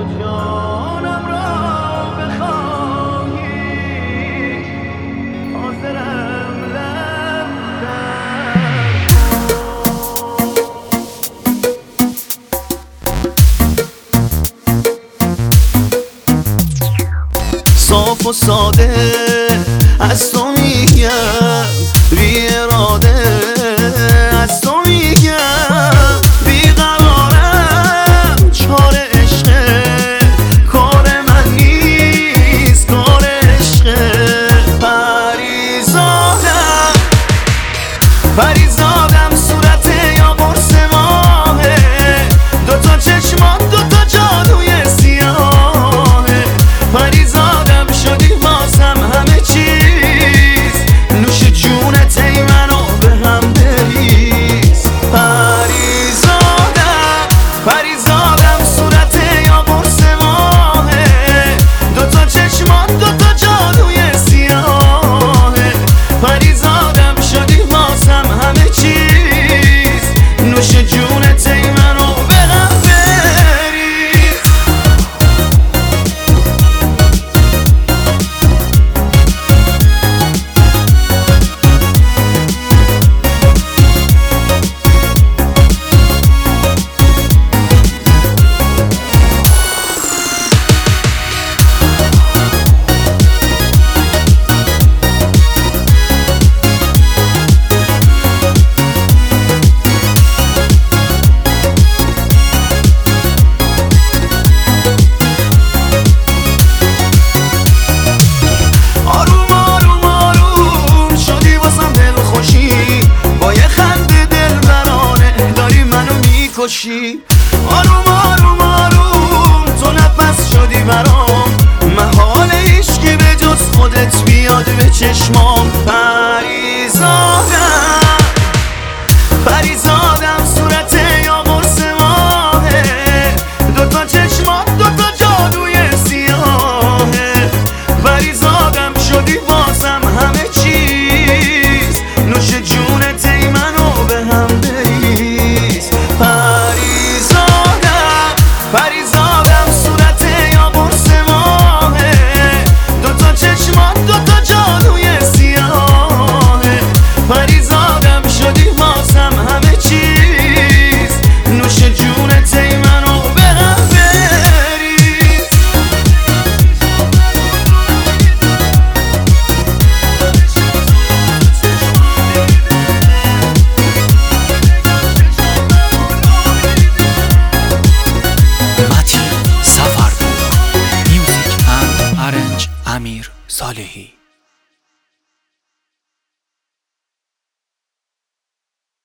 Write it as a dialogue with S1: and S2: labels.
S1: جانم را بخواهی حاضرم لب در صاف و ساده از تو میگم، بی اراده از تو میگم، بیقرارم چار عشقه، کار من نیست کار عشقه. پریزادم صورت یا قرص ماهه، دوتا چشمان دوتا جادوی سیاهه. پریزادم شدی واسم همه چیز، نوش جونت ای منو به هم بریز. پریزادم صورت یا قرص ماهه، دوتا چشمان دوتا جادوی سیاهه. پریزادم شدی واسم همه چیز، نوش جونت ای منو به هم بریز. آروم آروم آروم تو نفس شدی برام، محال عشقی به جز خودت بیاد به چشمام. پریزادم صورت یا قرص ماهه، دوتا چشمان دوتا جادوی سیاهه. پریزادم شدی واسم همه چیز، نوش جونت ای منو به هم بریز. پریزادم صورت یا قرص ماهه، دوتا چشمان دوتا جادوی سیاهه. پریزادم شدی واسم همه چیز، نوش جونت ای منو به هم بریز.
S2: متین سفرپور، میوزیک اند ارنج امیر صالحی.